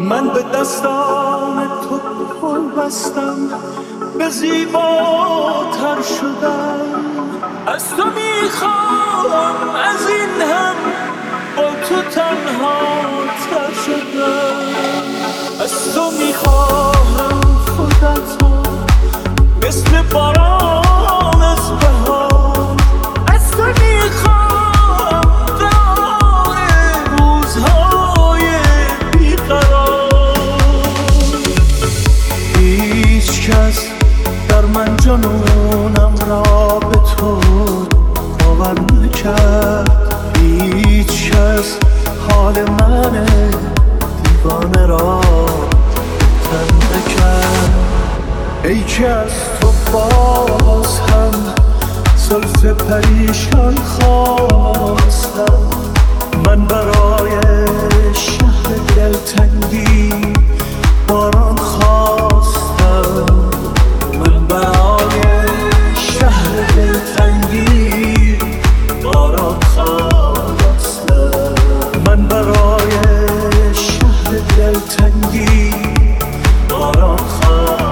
من به دستان تو پل بستم، به زیباتر شدم. از تو میخوام، از این هم با تو تنها تر شدم. از تو میخواهم خودتو مثل باران از بهار. از تو میخوام دار روزهای بیقرار. هیچ کس در من جنونم را به تو باور نکرد. هیچ کس حال من دیوانه را تن نکرد. ای که از تو باز هم زلف پریشان خواستم. من برای شهر دلتنگی باران خواستم. من برای شهر دلتنگی باران خواستم. من برای شهر دلتنگی باران خواستم.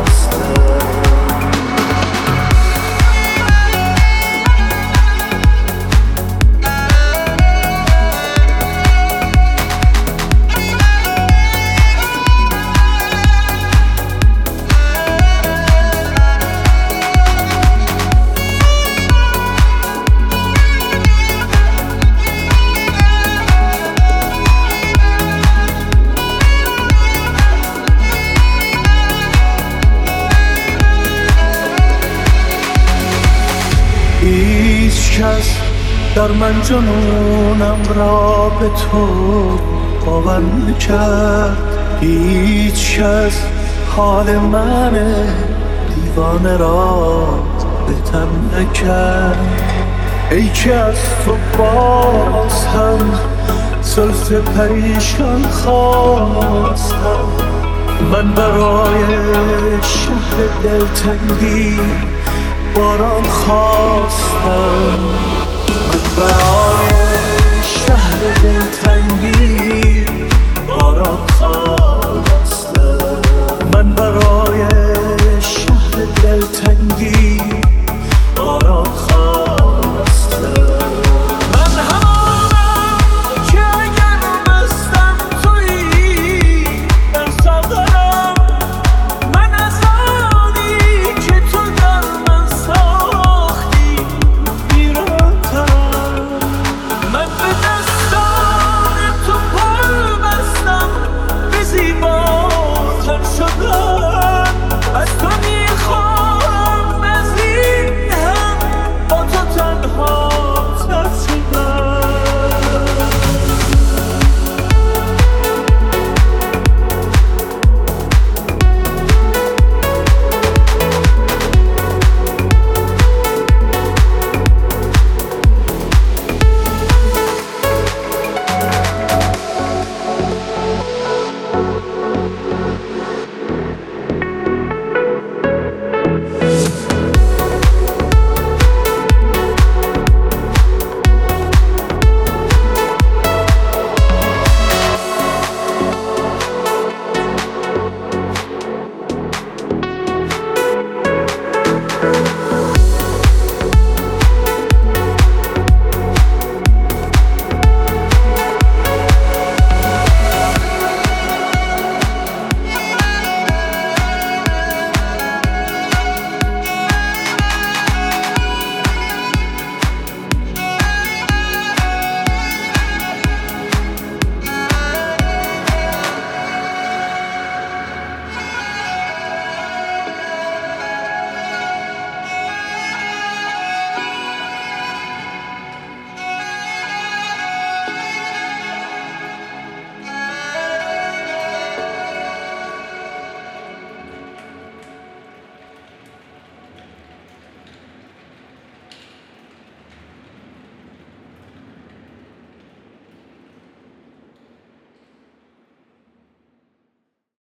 هیچ کس در من جنونم را به تو باور نکرد. هیچ کس حال من دیوانه را بهتر نکرد. ای که از تو باز هم زلف پریشان خواستم. من برای شهر دلتنگی باران خواستم. من برای شهر دلتنگی